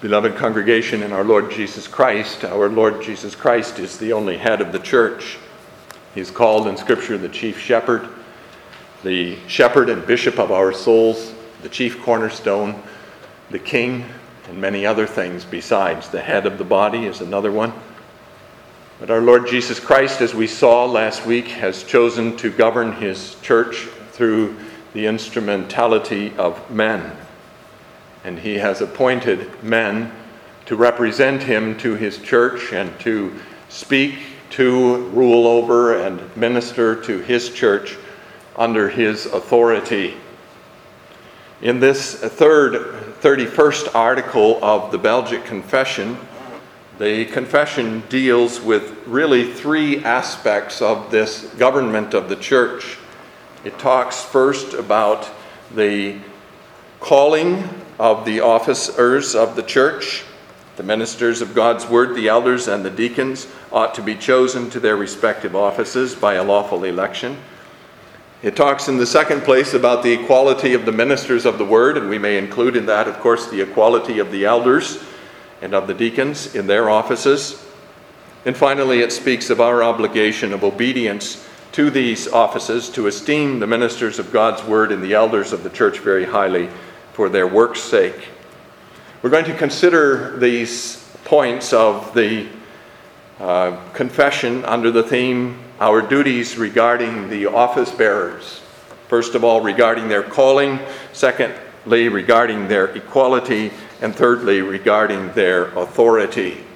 Beloved congregation in our Lord Jesus Christ is the only head of the church. He is called in Scripture the chief shepherd, the shepherd and bishop of our souls, the chief cornerstone, the king, and many other things besides. The head of the body is another one. But our Lord Jesus Christ, as we saw last week, has chosen to govern his church through the instrumentality of men. And he has appointed men to represent him to his church and to speak, to rule over, and minister to his church under his authority. In this 31st article of the Belgic Confession, the confession deals with really three aspects of this government of the church. It talks first about the calling of the officers of the church. The ministers of God's word, the elders and the deacons, ought to be chosen to their respective offices by a lawful election. It talks in the second place about the equality of the ministers of the word, and we may include in that, of course, the equality of the elders and of the deacons in their offices. And finally, it speaks of our obligation of obedience to these offices, to esteem the ministers of God's word and the elders of the church very highly for their work's sake. We're going to consider these points of the confession under the theme, our duties regarding the office bearers. First of all, regarding their calling. Secondly, regarding their equality. And thirdly, regarding their authority.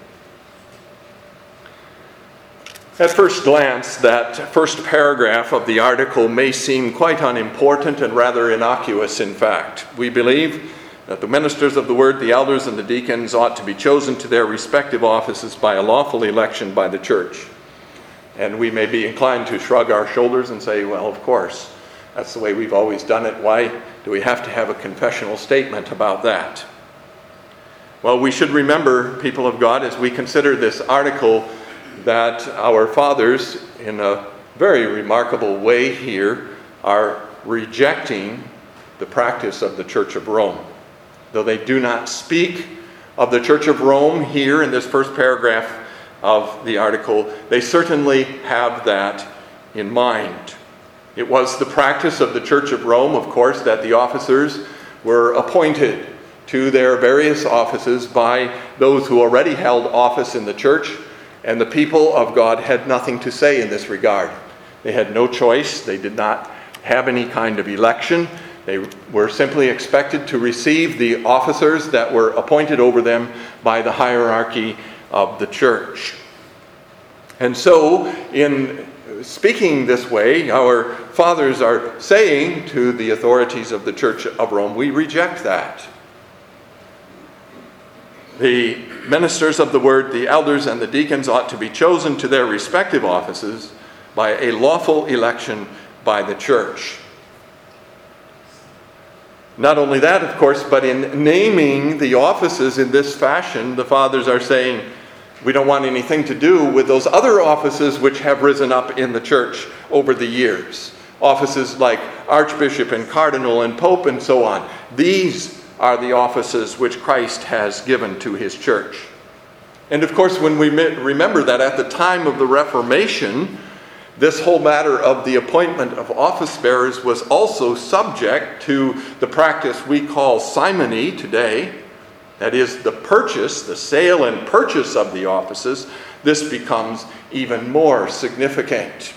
At first glance, that first paragraph of the article may seem quite unimportant and rather innocuous, in fact. We believe that the ministers of the word, the elders and the deacons, ought to be chosen to their respective offices by a lawful election by the church. And we may be inclined to shrug our shoulders and say, well, of course, that's the way we've always done it. Why do we have to have a confessional statement about that? Well, we should remember, people of God, as we consider this article, that our fathers, in a very remarkable way here, are rejecting the practice of the Church of Rome. Though they do not speak of the Church of Rome here in this first paragraph of the article, they certainly have that in mind. It was the practice of the Church of Rome, of course, that the officers were appointed to their various offices by those who already held office in the church, and the people of God had nothing to say in this regard. They had no choice. They did not have any kind of election. They were simply expected to receive the officers that were appointed over them by the hierarchy of the church. And so, in speaking this way, our fathers are saying to the authorities of the Church of Rome, we reject that. The ministers of the word, the elders and the deacons ought to be chosen to their respective offices by a lawful election by the church. Not only that, of course, but in naming the offices in this fashion, the fathers are saying, we don't want anything to do with those other offices which have risen up in the church over the years. Offices like archbishop and cardinal and pope and so on. These are the offices which Christ has given to his church. And of course, when we remember that at the time of the Reformation, this whole matter of the appointment of office bearers was also subject to the practice we call simony today. That is, the sale and purchase of the offices. This becomes even more significant.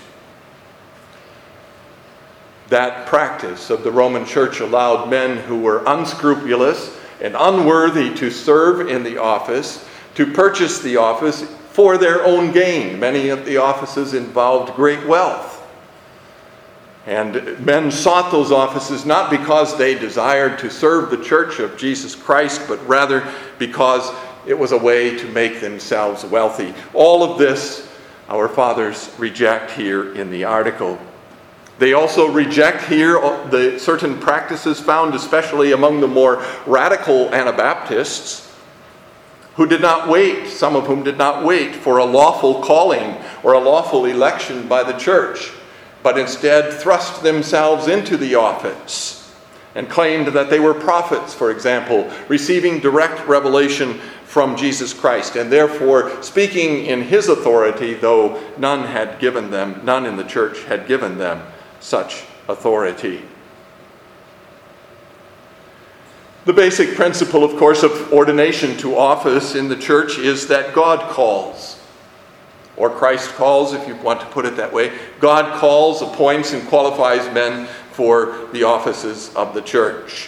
That practice of the Roman Church allowed men who were unscrupulous and unworthy to serve in the office to purchase the office for their own gain. Many of the offices involved great wealth. And men sought those offices not because they desired to serve the church of Jesus Christ, but rather because it was a way to make themselves wealthy. All of this our fathers reject here in the article. They also reject here the certain practices found especially among the more radical Anabaptists who did not wait, some of whom did not wait for a lawful calling or a lawful election by the church, but instead thrust themselves into the office. and claimed that they were prophets, for example, receiving direct revelation from Jesus Christ, and therefore speaking in his authority, though none in the church had given them such authority. The basic principle, of course, of ordination to office in the church is that God calls, or Christ calls, if you want to put it that way. God calls, appoints, and qualifies men for the offices of the church.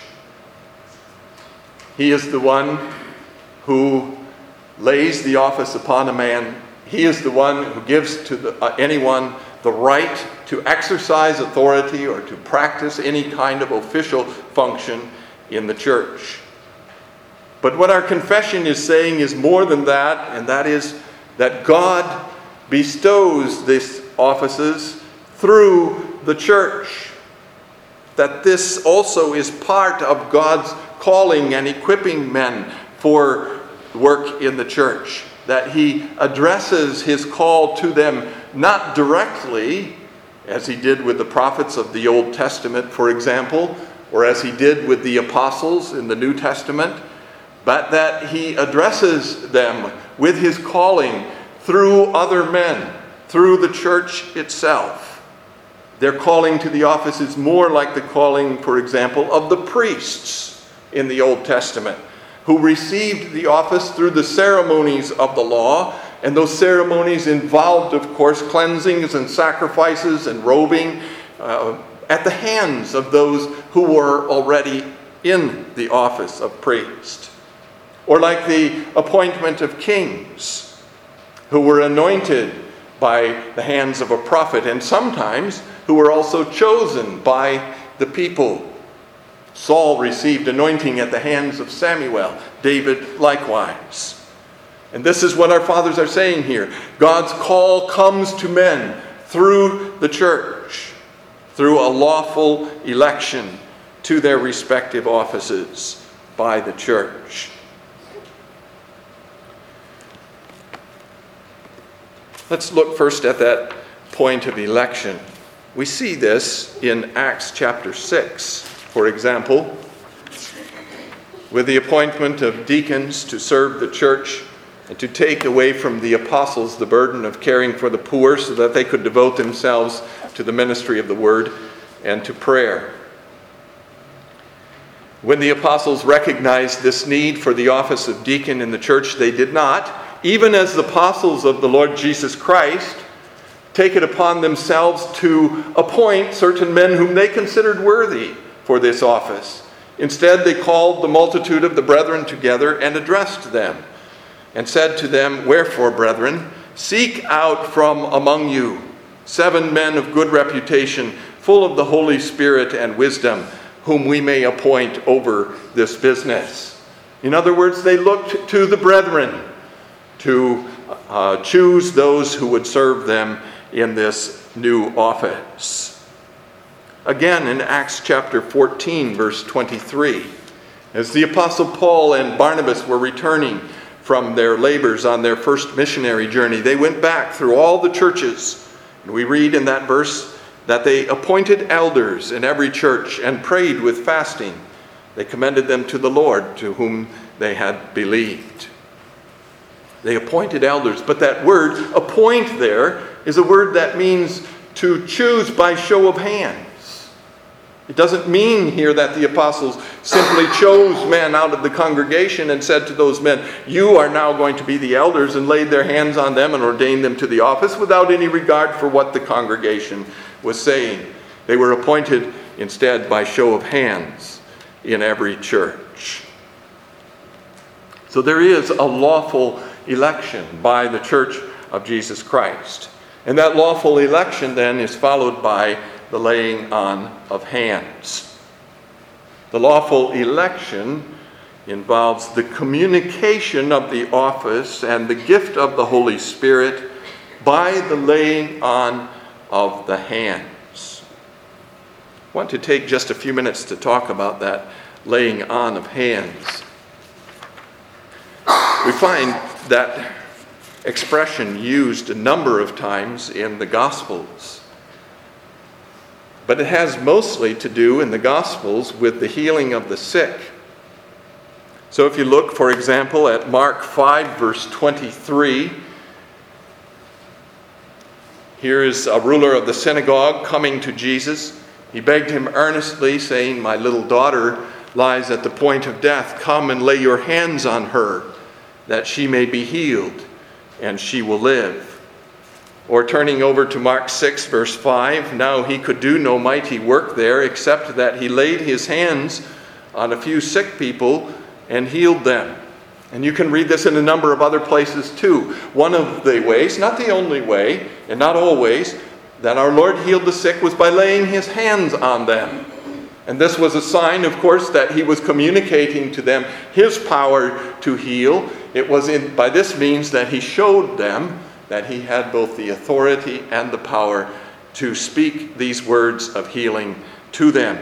He is the one who lays the office upon a man. He is the one who gives to anyone the right to exercise authority or to practice any kind of official function in the church. But what our confession is saying is more than that, and that is that God bestows these offices through the church. That this also is part of God's calling and equipping men for work in the church. That he addresses his call to them not directly, as he did with the prophets of the Old Testament, for example, or as he did with the apostles in the New Testament, but that he addresses them with his calling through other men, through the church itself. Their calling to the office is more like the calling, for example, of the priests in the Old Testament, who received the office through the ceremonies of the law, and those ceremonies involved, of course, cleansings and sacrifices and robing at the hands of those who were already in the office of priest. Or like the appointment of kings, who were anointed by the hands of a prophet, and sometimes who were also chosen by the people. Saul received anointing at the hands of Samuel, David likewise. And this is what our fathers are saying here. God's call comes to men through the church, through a lawful election to their respective offices by the church. Let's look first at that point of election. We see this in Acts chapter 6, for example, with the appointment of deacons to serve the church and to take away from the apostles the burden of caring for the poor so that they could devote themselves to the ministry of the word and to prayer. When the apostles recognized this need for the office of deacon in the church, they did not, even as the apostles of the Lord Jesus Christ, take it upon themselves to appoint certain men whom they considered worthy for this office. Instead, they called the multitude of the brethren together and addressed them, and said to them, "Wherefore, brethren, seek out from among you 7 men of good reputation, full of the Holy Spirit and wisdom, whom we may appoint over this business." In other words, they looked to the brethren to choose those who would serve them in this new office. Again, in Acts chapter 14, verse 23, as the Apostle Paul and Barnabas were returning from their labors on their first missionary journey, they went back through all the churches. And we read in that verse that they appointed elders in every church and prayed with fasting. They commended them to the Lord, to whom they had believed. They appointed elders, but that word appoint there is a word that means to choose by show of hands. It doesn't mean here that the apostles simply chose men out of the congregation and said to those men, "You are now going to be the elders," and laid their hands on them and ordained them to the office without any regard for what the congregation was saying. They were appointed instead by show of hands in every church. So there is a lawful election by the Church of Jesus Christ. And that lawful election then is followed by the laying on of hands. The lawful election involves the communication of the office and the gift of the Holy Spirit by the laying on of the hands. I want to take just a few minutes to talk about that laying on of hands. We find that expression used a number of times in the Gospels. But it has mostly to do in the Gospels with the healing of the sick. So if you look, for example, at Mark 5, verse 23, here is a ruler of the synagogue coming to Jesus. He begged him earnestly, saying, "My little daughter lies at the point of death. Come and lay your hands on her, that she may be healed, and she will live." Or turning over to Mark 6, verse 5, now he could do no mighty work there, except that he laid his hands on a few sick people and healed them. And you can read this in a number of other places too. One of the ways, not the only way, and not always, that our Lord healed the sick was by laying his hands on them. And this was a sign, of course, that he was communicating to them his power to heal. It was by this means that he showed them that he had both the authority and the power to speak these words of healing to them.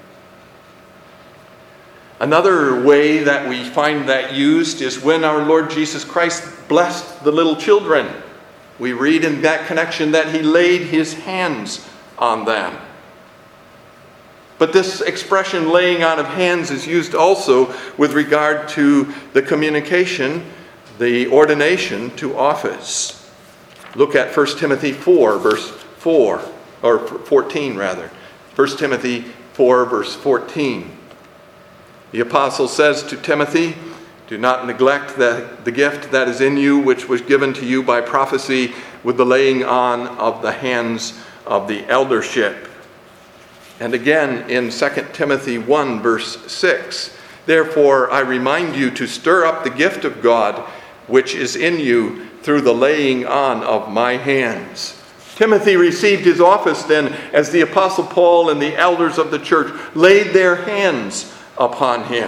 Another way that we find that used is when our Lord Jesus Christ blessed the little children. We read in that connection that he laid his hands on them. But this expression, laying on of hands, is used also with regard to the communication, the ordination to office. Look at 1 Timothy 4, verse 4, or 14 rather. 1 Timothy 4, verse 14. The apostle says to Timothy, "Do not neglect the gift that is in you, which was given to you by prophecy with the laying on of the hands of the eldership." And again in 2 Timothy 1, verse 6, "Therefore I remind you to stir up the gift of God, which is in you through the laying on of my hands." Timothy received his office then as the Apostle Paul and the elders of the church laid their hands upon him.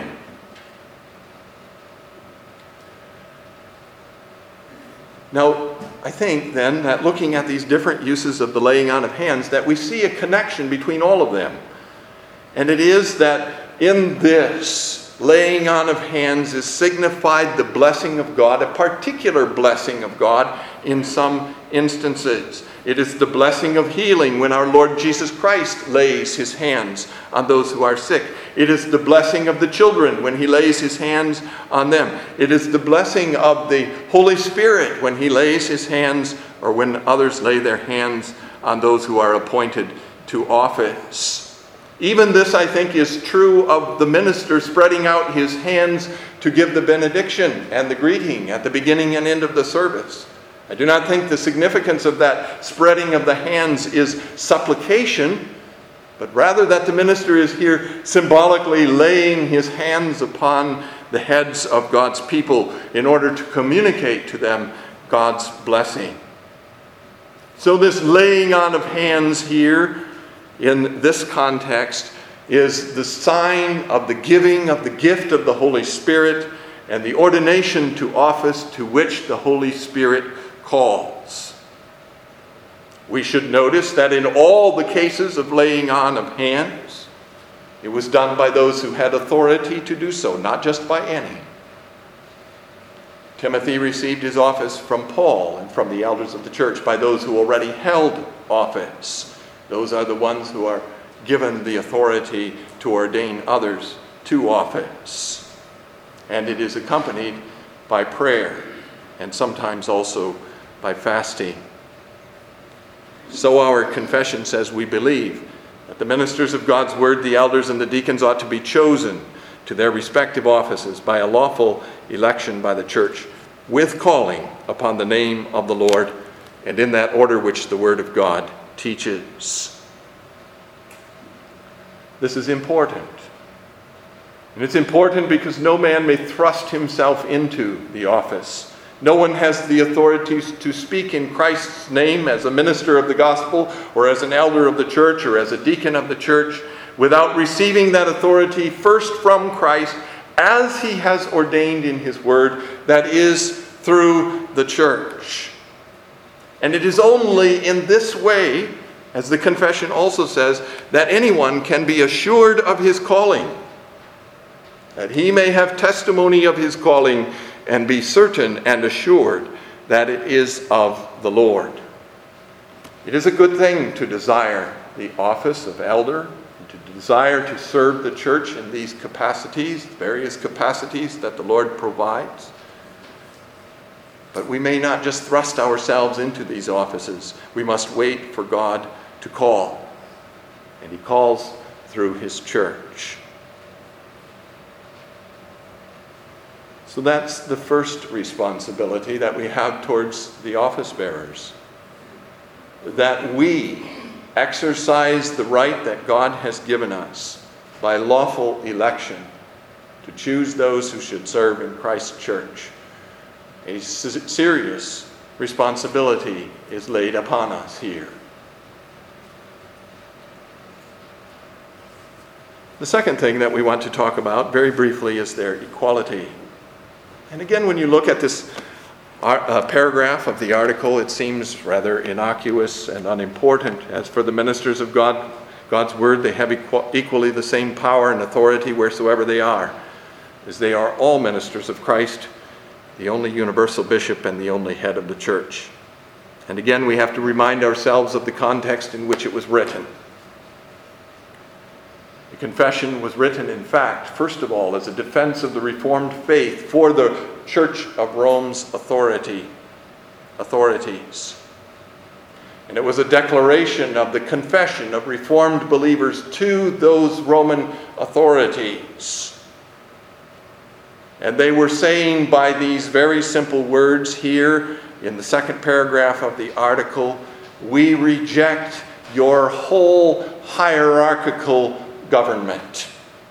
Now, I think then that looking at these different uses of the laying on of hands, that we see a connection between all of them. And it is that in this laying on of hands is signified the blessing of God, a particular blessing of God in some instances. It is the blessing of healing when our Lord Jesus Christ lays his hands on those who are sick. It is the blessing of the children when he lays his hands on them. It is the blessing of the Holy Spirit when he lays his hands, or when others lay their hands on those who are appointed to office. Even this, I think, is true of the minister spreading out his hands to give the benediction and the greeting at the beginning and end of the service. I do not think the significance of that spreading of the hands is supplication, but rather that the minister is here symbolically laying his hands upon the heads of God's people in order to communicate to them God's blessing. So this laying on of hands here, in this context, is the sign of the giving of the gift of the Holy Spirit and the ordination to office to which the Holy Spirit calls. We should notice that in all the cases of laying on of hands, it was done by those who had authority to do so, not just by any. Timothy received his office from Paul and from the elders of the church, by those who already held office. Those are the ones who are given the authority to ordain others to office. And it is accompanied by prayer and sometimes also by fasting. So our confession says we believe that the ministers of God's word, the elders and the deacons, ought to be chosen to their respective offices by a lawful election by the church, with calling upon the name of the Lord and in that order which the word of God teaches. This is important. And it's important because no man may thrust himself into the office. No one has the authority to speak in Christ's name as a minister of the gospel or as an elder of the church or as a deacon of the church without receiving that authority first from Christ as he has ordained in his word, that is, through the church. And it is only in this way, as the confession also says, that anyone can be assured of his calling, that he may have testimony of his calling and be certain and assured that it is of the Lord. It is a good thing to desire the office of elder, to desire to serve the church in these capacities, various capacities that the Lord provides. But we may not just thrust ourselves into these offices. We must wait for God to call. And He calls through His church. So that's the first responsibility that we have towards the office bearers. That we exercise the right that God has given us by lawful election to choose those who should serve in Christ's church. A serious responsibility is laid upon us here. The second thing that we want to talk about very briefly is their equality. And again, when you look at this paragraph of the article, it seems rather innocuous and unimportant. As for the ministers of God's word, they have equally the same power and authority wheresoever they are, as they are all ministers of Christ, the only universal bishop and the only head of the church. And again, we have to remind ourselves of the context in which it was written. The confession was written, in fact, first of all, as a defense of the Reformed faith for the Church of Rome's authorities. And it was a declaration of the confession of Reformed believers to those Roman authorities. And they were saying by these very simple words here in the second paragraph of the article, we reject your whole hierarchical government.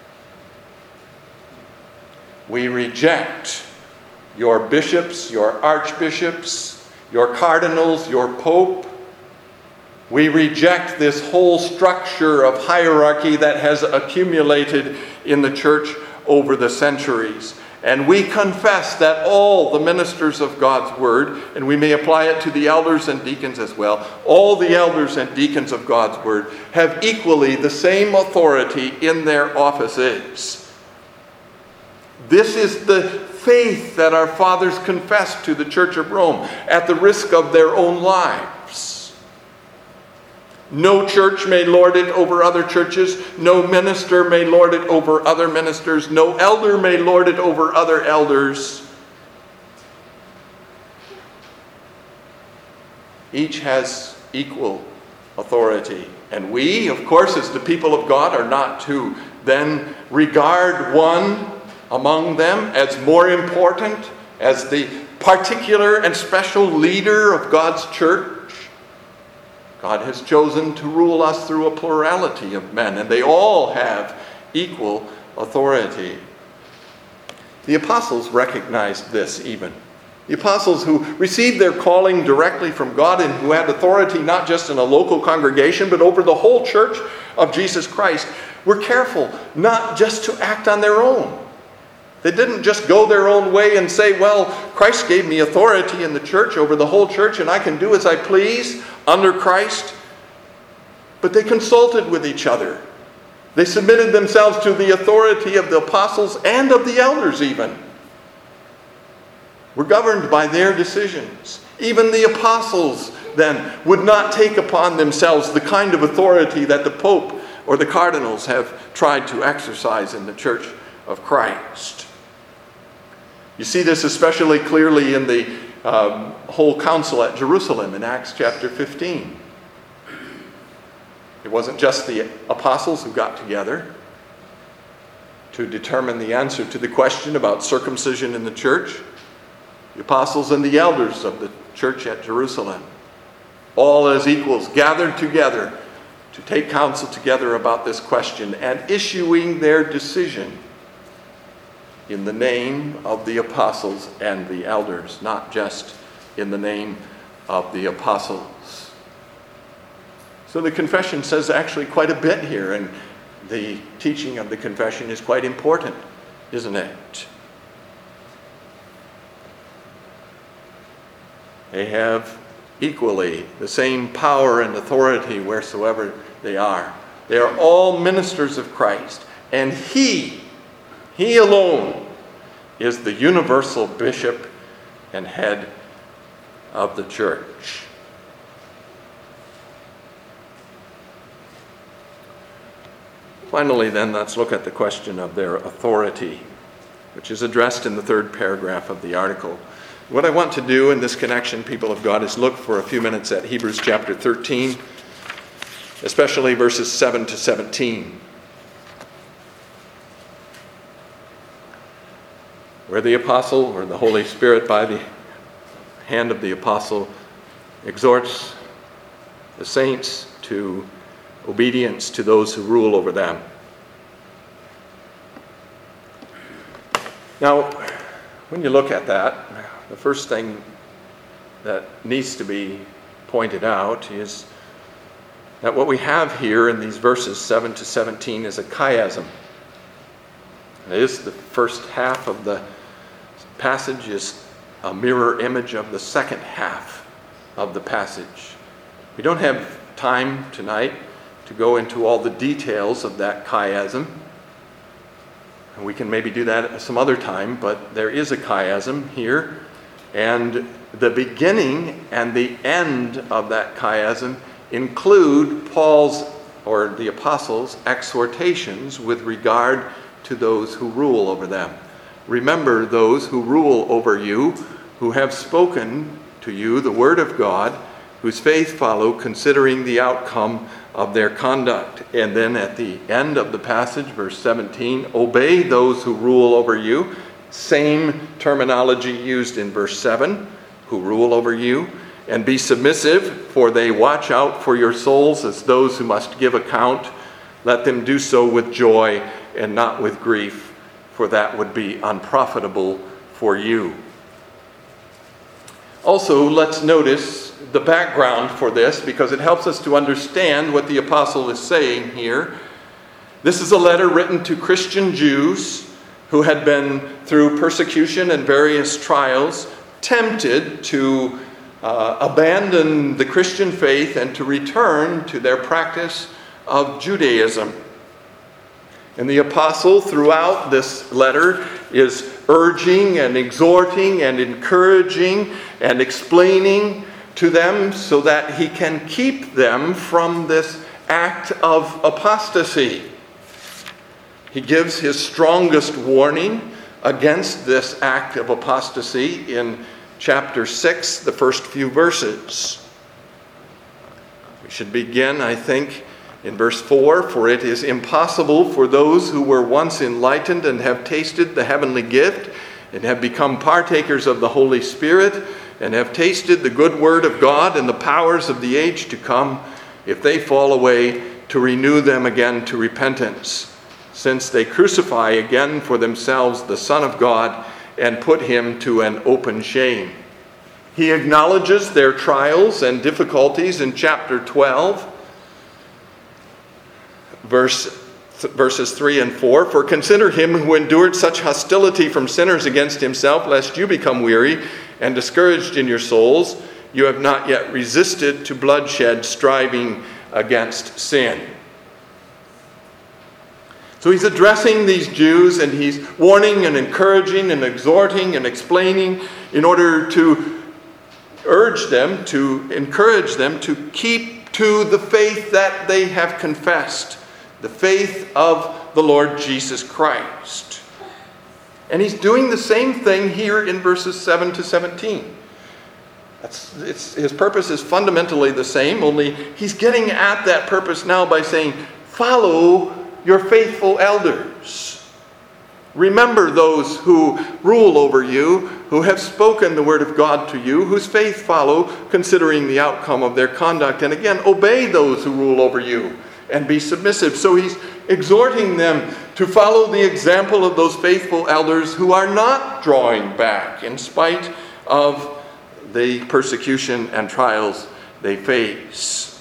We reject your bishops, your archbishops, your cardinals, your pope. We reject this whole structure of hierarchy that has accumulated in the church over the centuries. And we confess that all the ministers of God's word, and we may apply it to the elders and deacons as well, all the elders and deacons of God's word have equally the same authority in their offices. This is the faith that our fathers confessed to the Church of Rome at the risk of their own lives. No church may lord it over other churches. No minister may lord it over other ministers. No elder may lord it over other elders. Each has equal authority. And we, of course, as the people of God, are not to then regard one among them as more important, as the particular and special leader of God's church. God has chosen to rule us through a plurality of men, and they all have equal authority. The apostles recognized this even. The apostles who received their calling directly from God and who had authority not just in a local congregation but over the whole church of Jesus Christ were careful not just to act on their own. They didn't just go their own way and say, well, Christ gave me authority in the church over the whole church and I can do as I please under Christ. But they consulted with each other. They submitted themselves to the authority of the apostles and of the elders even. Were governed by their decisions. Even the apostles then would not take upon themselves the kind of authority that the Pope or the cardinals have tried to exercise in the Church of Christ. You see this especially clearly in the whole council at Jerusalem in Acts chapter 15. It wasn't just the apostles who got together to determine the answer to the question about circumcision in the church. The apostles and the elders of the church at Jerusalem, all as equals, gathered together to take counsel together about this question and issuing their decision in the name of the apostles and the elders, not just in the name of the apostles. So the confession says actually quite a bit here, and the teaching of the confession is quite important, isn't it? They have equally the same power and authority wheresoever they are. They are all ministers of Christ, and He alone is the universal bishop and head of the church. Finally, then, let's look at the question of their authority, which is addressed in the third paragraph of the article. What I want to do in this connection, people of God, is look for a few minutes at Hebrews chapter 13, especially verses 7 to 17, where the apostle, or the Holy Spirit by the hand of the apostle, exhorts the saints to obedience to those who rule over them. Now, when you look at that, the first thing that needs to be pointed out is that what we have here in these verses 7 to 17 is a chiasm. It is the first half of the passage is a mirror image of the second half of the passage. We don't have time tonight to go into all the details of that chiasm. And we can maybe do that at some other time, but there is a chiasm here. And the beginning and the end of that chiasm include Paul's, or the apostles' exhortations with regard to those who rule over them. Remember those who rule over you, who have spoken to you the word of God, whose faith follow, considering the outcome of their conduct. And then at the end of the passage, verse 17, obey those who rule over you. Same terminology used in verse 7, who rule over you. And be submissive, for they watch out for your souls as those who must give account. Let them do so with joy and not with grief, for that would be unprofitable for you. Also, let's notice the background for this, because it helps us to understand what the apostle is saying here. This is a letter written to Christian Jews who had been, through persecution and various trials, tempted to abandon the Christian faith and to return to their practice of Judaism. And the apostle, throughout this letter, is urging and exhorting and encouraging and explaining to them so that he can keep them from this act of apostasy. He gives his strongest warning against this act of apostasy in chapter 6, the first few verses. We should begin, I think, in verse 4, for it is impossible for those who were once enlightened and have tasted the heavenly gift and have become partakers of the Holy Spirit and have tasted the good word of God and the powers of the age to come, if they fall away, to renew them again to repentance, since they crucify again for themselves the Son of God and put him to an open shame. He acknowledges their trials and difficulties in chapter 12, verses 3 and 4. For consider him who endured such hostility from sinners against himself, lest you become weary and discouraged in your souls. You have not yet resisted to bloodshed, striving against sin. So he's addressing these Jews, and he's warning and encouraging and exhorting and explaining in order to urge them, to encourage them to keep to the faith that they have confessed, the faith of the Lord Jesus Christ. And he's doing the same thing here in verses 7 to 17. His purpose is fundamentally the same, only he's getting at that purpose now by saying, follow your faithful elders. Remember those who rule over you, who have spoken the word of God to you, whose faith follow, considering the outcome of their conduct. And again, obey those who rule over you and be submissive. So he's exhorting them to follow the example of those faithful elders who are not drawing back in spite of the persecution and trials they face.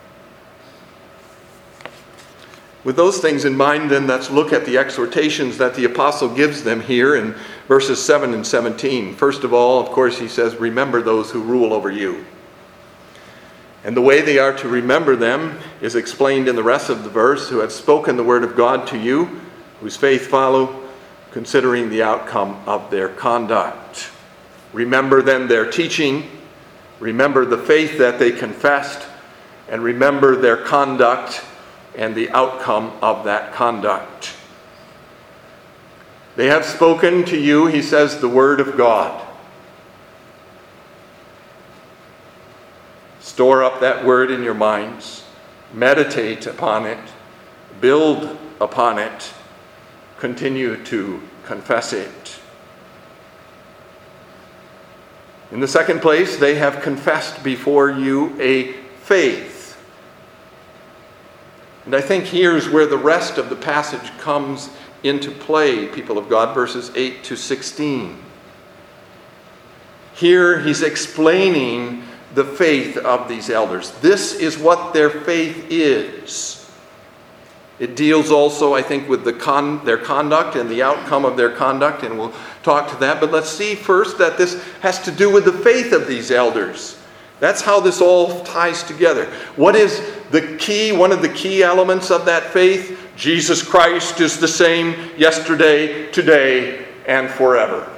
With those things in mind, then, let's look at the exhortations that the apostle gives them here in verses 7 and 17. First of all, of course, he says, remember those who rule over you. And the way they are to remember them is explained in the rest of the verse, who have spoken the word of God to you, whose faith follow, considering the outcome of their conduct. Remember then their teaching, remember the faith that they confessed, and remember their conduct, and the outcome of that conduct. They have spoken to you, he says, the word of God. Store up that word in your minds. Meditate upon it. Build upon it. Continue to confess it. In the second place, they have confessed before you a faith. And I think here's where the rest of the passage comes into play, people of God, verses 8 to 16. Here he's explaining the faith of these elders. This is what their faith is. It deals also, I think, with their conduct and the outcome of their conduct, and we'll talk to that. But let's see first that this has to do with the faith of these elders. That's how this all ties together. What is the key, one of the key elements of that faith? Jesus Christ is the same yesterday, today, and forever.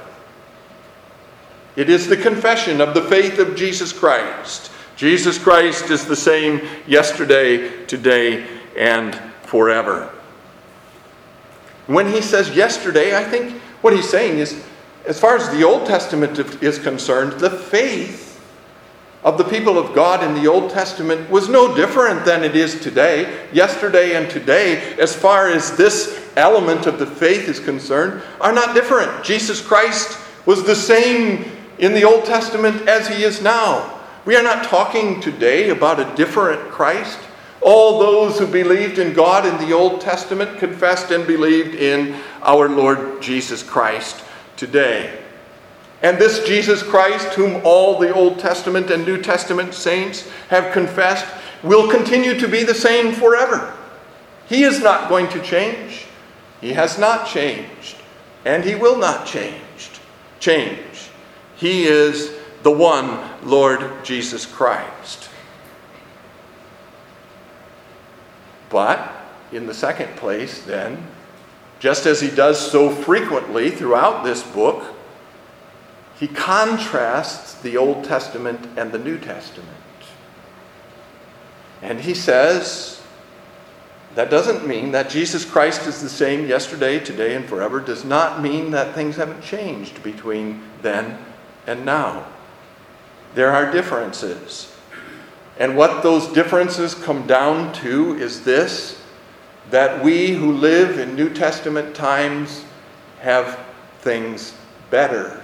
It is the confession of the faith of Jesus Christ. Jesus Christ is the same yesterday, today, and forever. When he says yesterday, I think what he's saying is, as far as the Old Testament is concerned, the faith of the people of God in the Old Testament was no different than it is today. Yesterday and today, as far as this element of the faith is concerned, are not different. Jesus Christ was the same in the Old Testament as he is now. We are not talking today about a different Christ. All those who believed in God in the Old Testament confessed and believed in our Lord Jesus Christ today. And this Jesus Christ, whom all the Old Testament and New Testament saints have confessed, will continue to be the same forever. He is not going to change. He has not changed. And he will not change. He is the one Lord Jesus Christ. But in the second place, then, just as he does so frequently throughout this book, he contrasts the Old Testament and the New Testament. And he says, that doesn't mean that Jesus Christ is the same yesterday, today, and forever. Does not mean that things haven't changed between then and now. There are differences. And what those differences come down to is this, that we who live in New Testament times have things better.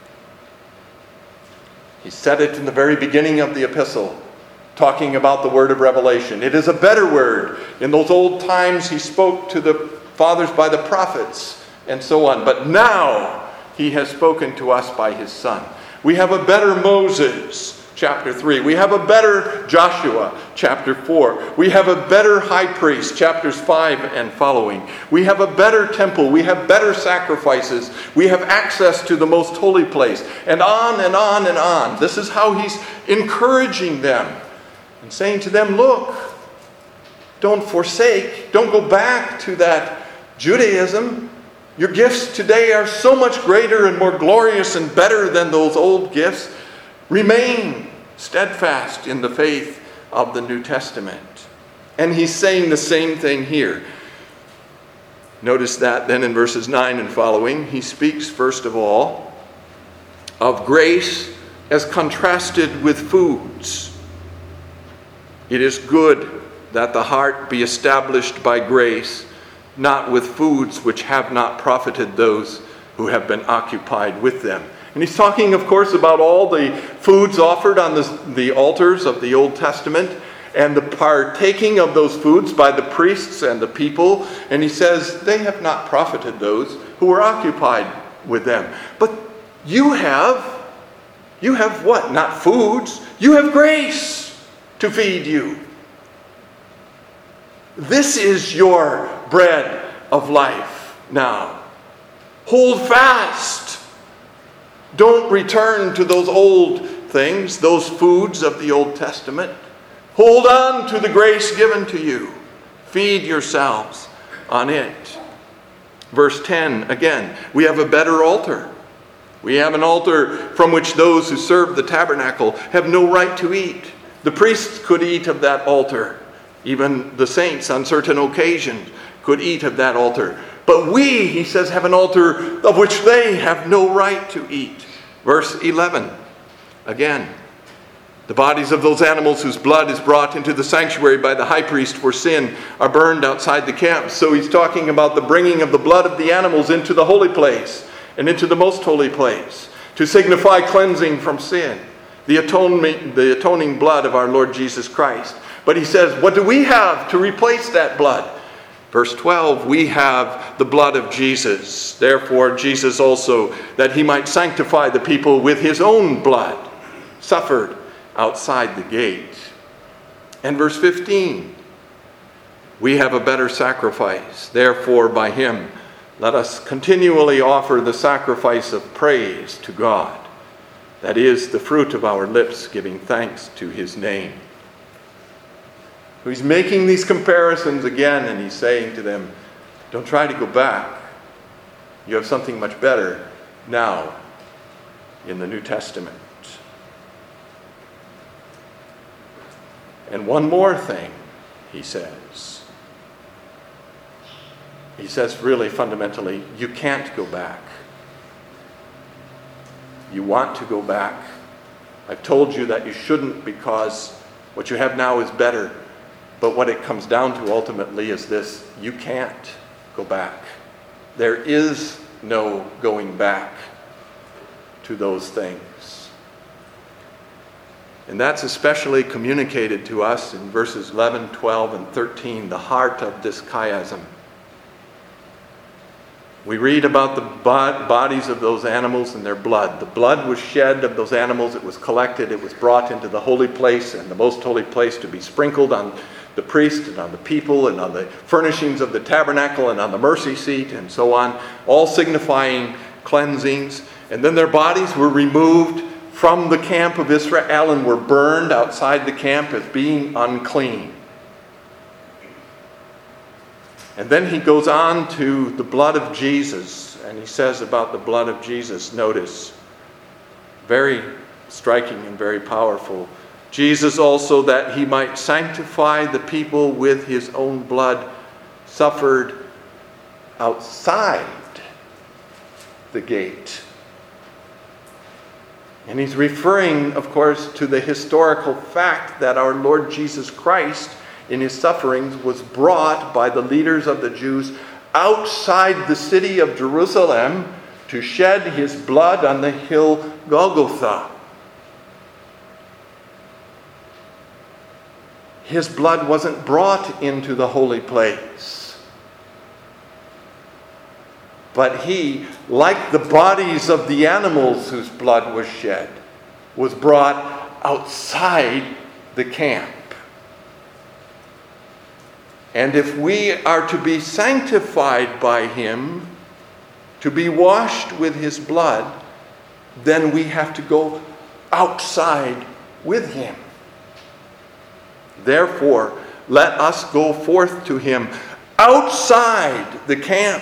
He said it in the very beginning of the epistle, talking about the word of revelation. It is a better word. In those old times, he spoke to the fathers by the prophets and so on. But now, he has spoken to us by his Son. We have a better Moses, chapter 3. We have a better Joshua, chapter 4. We have a better high priest, chapters 5 and following. We have a better temple. We have better sacrifices. We have access to the most holy place. And on and on and on. This is how he's encouraging them and saying to them, look, don't forsake, don't go back to that Judaism. Your gifts today are so much greater and more glorious and better than those old gifts. Remain steadfast in the faith of the New Testament. And he's saying the same thing here. Notice that then in verses 9 and following, he speaks first of all of grace as contrasted with foods. It is good that the heart be established by grace, not with foods which have not profited those who have been occupied with them. And he's talking, of course, about all the foods offered on the altars of the Old Testament and the partaking of those foods by the priests and the people. And he says, they have not profited those who were occupied with them. But you have what? Not foods. You have grace to feed you. This is your bread of life now. Hold fast. Don't return to those old things, those foods of the Old Testament. Hold on to the grace given to you. Feed yourselves on it. Verse 10, again, we have a better altar. We have an altar from which those who serve the tabernacle have no right to eat. The priests could eat of that altar Even the saints on certain occasions could eat of that altar. But we, he says, have an altar of which they have no right to eat. Verse 11, again, the bodies of those animals whose blood is brought into the sanctuary by the high priest for sin are burned outside the camp. So he's talking about the bringing of the blood of the animals into the holy place and into the most holy place to signify cleansing from sin, the atoning blood of our Lord Jesus Christ. But he says, what do we have to replace that blood? Verse 12, we have the blood of Jesus. Therefore, Jesus also, that he might sanctify the people with his own blood, suffered outside the gate. And verse 15, we have a better sacrifice. Therefore, by him, let us continually offer the sacrifice of praise to God. That is the fruit of our lips, giving thanks to his name. He's making these comparisons again, and he's saying to them, don't try to go back. You have something much better now in the New Testament. And one more thing, he says. He says really fundamentally, you can't go back. You want to go back. I've told you that you shouldn't because what you have now is better. But what it comes down to ultimately is this: you can't go back. There is no going back to those things. And that's especially communicated to us in verses 11, 12, and 13, the heart of this chiasm. We read about the bodies of those animals and their blood. The blood was shed of those animals. It was collected. It was brought into the holy place and the most holy place to be sprinkled on the priest and on the people and on the furnishings of the tabernacle and on the mercy seat and so on, all signifying cleansings. And then their bodies were removed from the camp of Israel and were burned outside the camp as being unclean. And then he goes on to the blood of Jesus, and he says about the blood of Jesus, notice, very striking and very powerful. Jesus also, that he might sanctify the people with his own blood, suffered outside the gate. And he's referring, of course, to the historical fact that our Lord Jesus Christ, in his sufferings, was brought by the leaders of the Jews outside the city of Jerusalem to shed his blood on the hill Golgotha. His blood wasn't brought into the holy place. But he, like the bodies of the animals whose blood was shed, was brought outside the camp. And if we are to be sanctified by him, to be washed with his blood, then we have to go outside with him. Therefore, let us go forth to him outside the camp,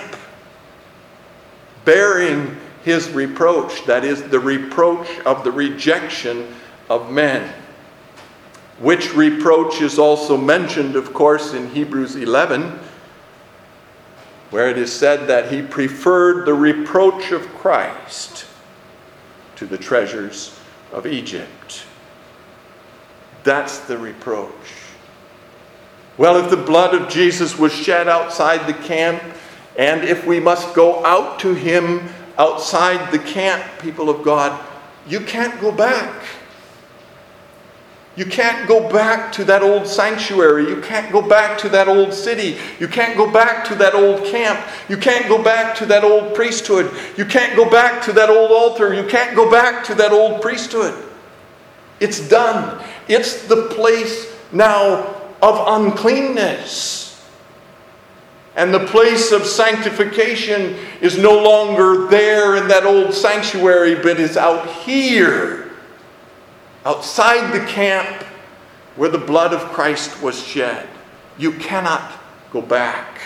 bearing his reproach, that is, the reproach of the rejection of men. Which reproach is also mentioned, of course, in Hebrews 11, where it is said that he preferred the reproach of Christ to the treasures of Egypt. That's the reproach. Well, if the blood of Jesus was shed outside the camp, and if we must go out to him outside the camp, people of God, you can't go back. You can't go back to that old sanctuary. You can't go back to that old city. You can't go back to that old camp. You can't go back to that old priesthood. You can't go back to that old altar. You can't go back to that old priesthood. It's done. It's the place now of uncleanness. And the place of sanctification is no longer there in that old sanctuary, but is out here, outside the camp where the blood of Christ was shed. You cannot go back.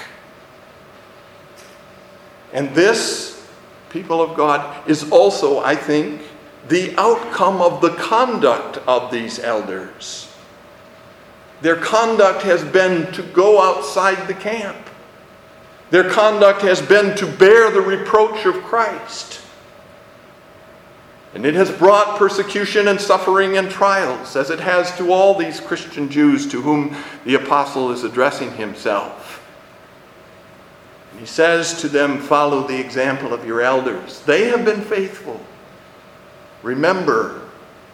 And this, people of God, is also, I think, the outcome of the conduct of these elders. Their conduct has been to go outside the camp. Their conduct has been to bear the reproach of Christ. And it has brought persecution and suffering and trials, as it has to all these Christian Jews to whom the apostle is addressing himself. And he says to them, follow the example of your elders. They have been faithful. Remember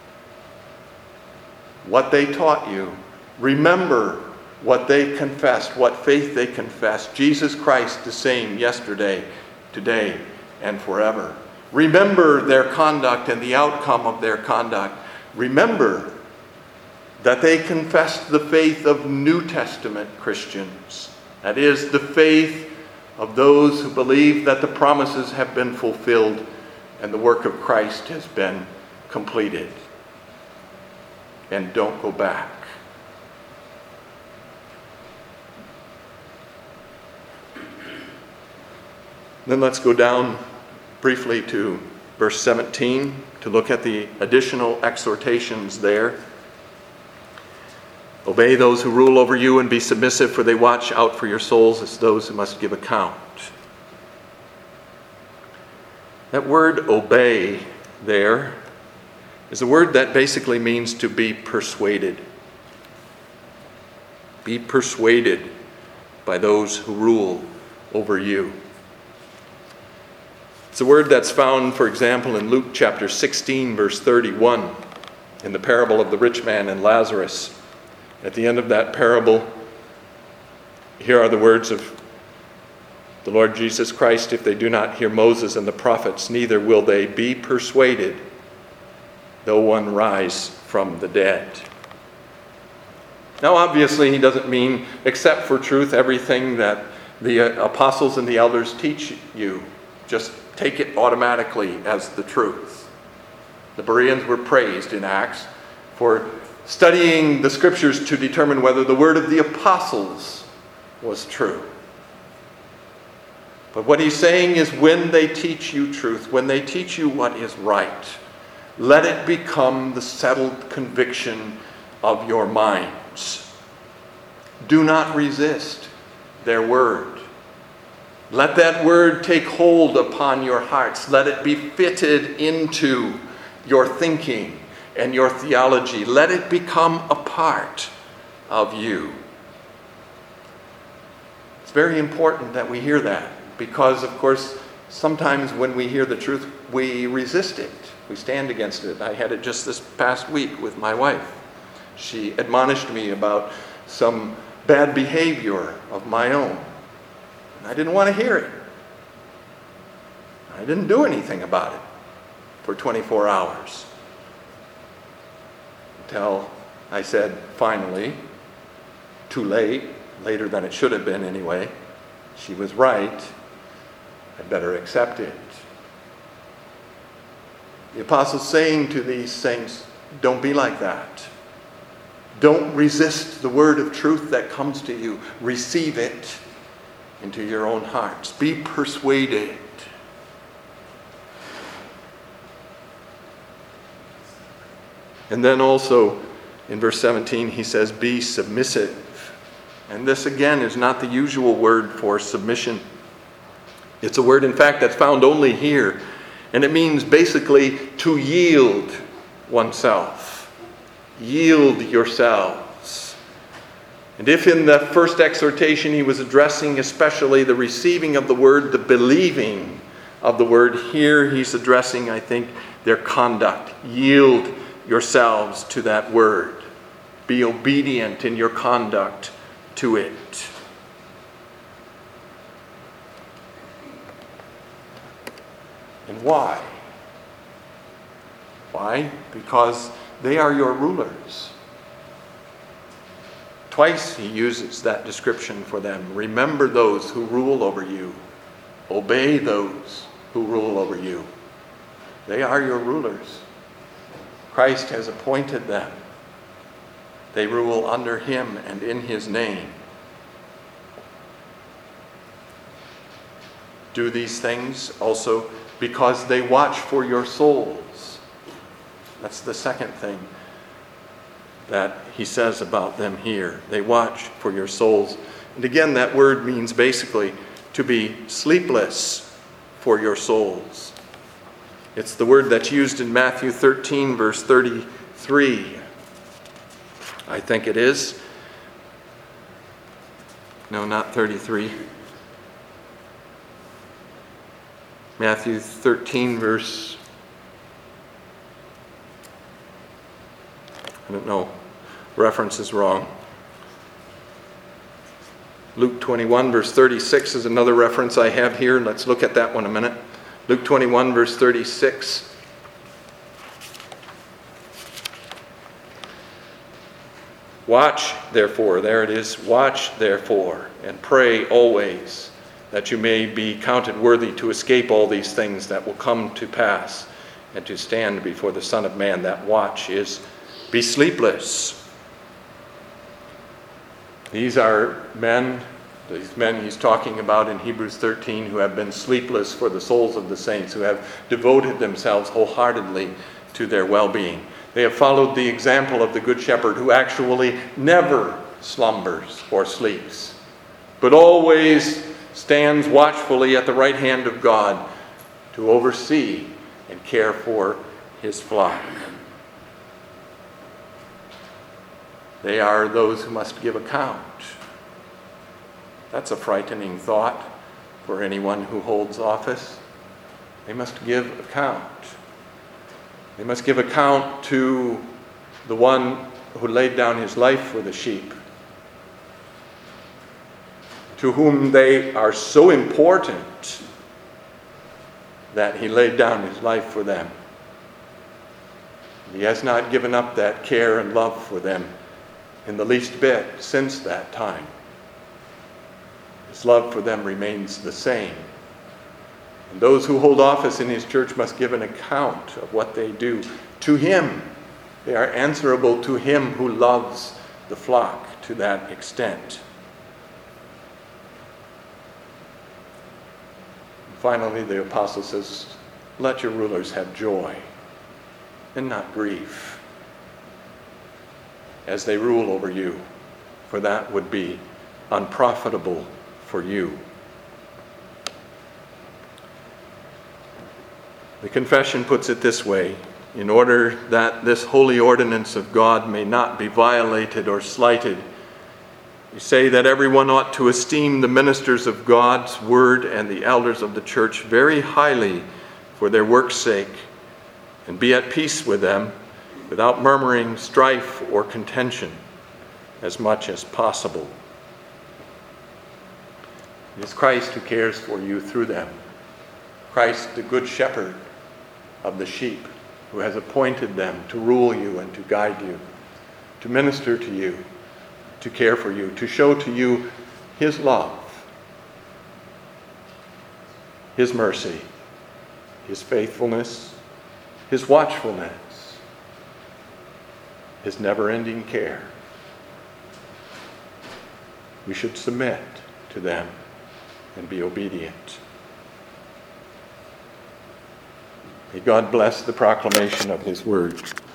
what they taught you. Remember what they confessed, what faith they confessed. Jesus Christ the same yesterday, today, and forever. Remember their conduct and the outcome of their conduct. Remember that they confessed the faith of New Testament Christians. That is, the faith of those who believe that the promises have been fulfilled and the work of Christ has been completed. And don't go back. Then let's go down briefly to verse 17 to look at the additional exhortations there. Obey those who rule over you and be submissive, for they watch out for your souls as those who must give account. That word obey there is a word that basically means to be persuaded. Be persuaded by those who rule over you. It's a word that's found, for example, in Luke chapter 16, verse 31, in the parable of the rich man and Lazarus. At the end of that parable, here are the words of the Lord Jesus Christ, if they do not hear Moses and the prophets, neither will they be persuaded, though one rise from the dead. Now, obviously, he doesn't mean, except for truth, everything that the apostles and the elders teach you. Just take it automatically as the truth. The Bereans were praised in Acts for studying the scriptures to determine whether the word of the apostles was true. But what he's saying is, when they teach you truth, when they teach you what is right, let it become the settled conviction of your minds. Do not resist their word. Let that word take hold upon your hearts. Let it be fitted into your thinking and your theology. Let it become a part of you. It's very important that we hear that, because, of course, sometimes when we hear the truth, we resist it. We stand against it. I had it just this past week with my wife. She admonished me about some bad behavior of my own. I didn't want to hear it. I didn't do anything about it for 24 hours. Until I said, finally, too late, later than it should have been anyway, she was right. I better accept it. The apostle's saying to these saints, don't be like that. Don't resist the word of truth that comes to you. Receive it into your own hearts. Be persuaded. And then also in verse 17 he says, be submissive. And this again is not the usual word for submission. It's a word, in fact, that's found only here. And it means basically to yield oneself. Yield yourselves. And if in the first exhortation he was addressing especially the receiving of the word, the believing of the word, here he's addressing, I think, their conduct. Yield yourselves to that word. Be obedient in your conduct to it. And why? Why? Because they are your rulers. Twice he uses that description for them. Remember those who rule over you. Obey those who rule over you. They are your rulers. Christ has appointed them. They rule under him and in his name. Do these things also because they watch for your souls. That's the second thing. that he says about them here. They watch for your souls. And again, that word means basically to be sleepless for your souls. It's the word that's used in Matthew 13, verse 33. I think it is. No, not 33. Matthew 13, verse... I don't know. Reference is wrong. Luke 21, verse 36 is another reference I have here. Let's look at that one a minute. Luke 21, verse 36. Watch, therefore, there it is, watch, therefore, and pray always, that you may be counted worthy to escape all these things that will come to pass, and to stand before the Son of Man. That watch is be sleepless. These are these men he's talking about in Hebrews 13 who have been sleepless for the souls of the saints, who have devoted themselves wholeheartedly to their well-being. They have followed the example of the Good Shepherd, who actually never slumbers or sleeps, but always stands watchfully at the right hand of God to oversee and care for his flock. They are those who must give account. That's a frightening thought for anyone who holds office. They must give account. They must give account to the one who laid down his life for the sheep, to whom they are so important that he laid down his life for them. He has not given up that care and love for them in the least bit since that time. His love for them remains the same. And those who hold office in his church must give an account of what they do to him. They are answerable to him who loves the flock to that extent. Finally, the apostle says, let your rulers have joy and not grief as they rule over you, for that would be unprofitable for you. The confession puts it this way: in order that this holy ordinance of God may not be violated or slighted, you say that everyone ought to esteem the ministers of God's word and the elders of the church very highly for their work's sake, and be at peace with them without murmuring, strife, or contention, as much as possible. It is Christ who cares for you through them. Christ, the good shepherd of the sheep, who has appointed them to rule you and to guide you, to minister to you, to care for you, to show to you his love, his mercy, his faithfulness, his watchfulness, his never-ending care. We should submit to them and be obedient. May God bless the proclamation of his word.